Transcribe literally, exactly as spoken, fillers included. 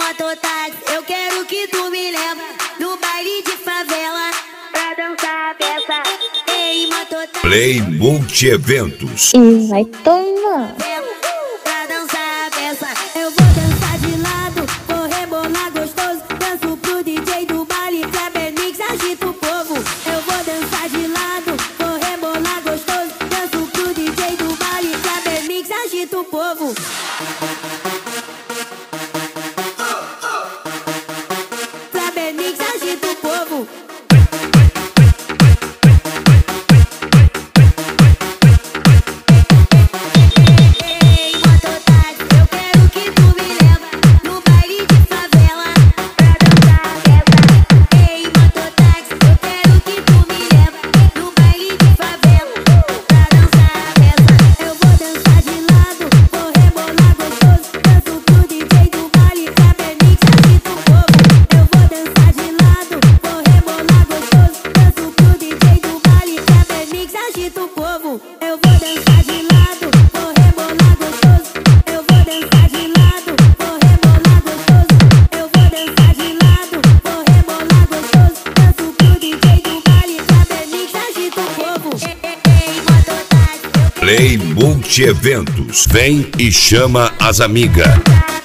mototáxi, eu quero que tu me leva no baile de favela pra dançar a peça. Ei, mototáxi. Play Multi-Eventos. E vai tomar. Pra dançar a peça, eu vou dançar de lado, vou rebolar gostoso. Danço pro D J do baile, Kleber Mix, agita o povo. Eu vou dançar de lado, vou rebolar gostoso. Danço pro D J do baile, Kleber Mix, agita o povo. Kleber Mix, agita o povo. Eu vou dançar de lado, vou rebolar gostoso. Eu vou dançar de lado, vou rebolar gostoso. Eu vou dançar de lado, vou rebolar gostoso. Danço pro D J do baile, Kleber Mix, agita o povo. Ei, mototáxi. Play Multi-Eventos. Vem e chama as amigas.